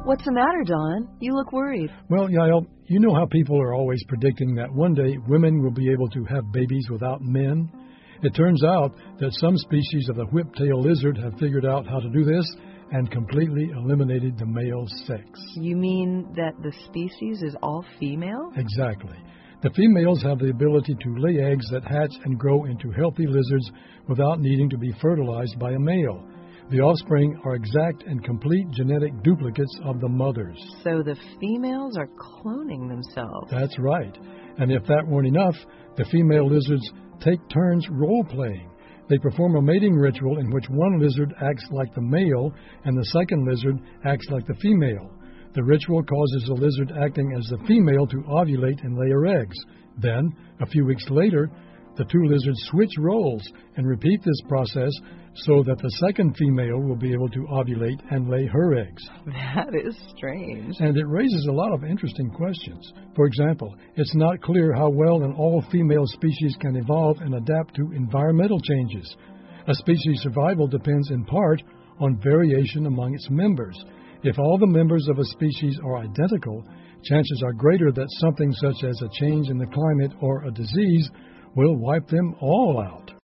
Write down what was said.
What's the matter, Don? You look worried. Well, Yael, you know how people are always predicting that one day women will be able to have babies without men? It turns out that some species of the whiptail lizard have figured out how to do this and completely eliminated the male sex. You mean that the species is all female? Exactly. The females have the ability to lay eggs that hatch and grow into healthy lizards without needing to be fertilized by a male. The offspring are exact and complete genetic duplicates of the mothers. So the females are cloning themselves. That's right. And if that weren't enough, the female lizards take turns role-playing. They perform a mating ritual in which one lizard acts like the male and the second lizard acts like the female. The ritual causes the lizard acting as the female to ovulate and lay her eggs. Then, a few weeks later, the two lizards switch roles and repeat this process so that the second female will be able to ovulate and lay her eggs. That is strange. And it raises a lot of interesting questions. For example, it's not clear how well an all-female species can evolve and adapt to environmental changes. A species' survival depends in part on variation among its members. If all the members of a species are identical, chances are greater that something such as a change in the climate or a disease will wipe them all out.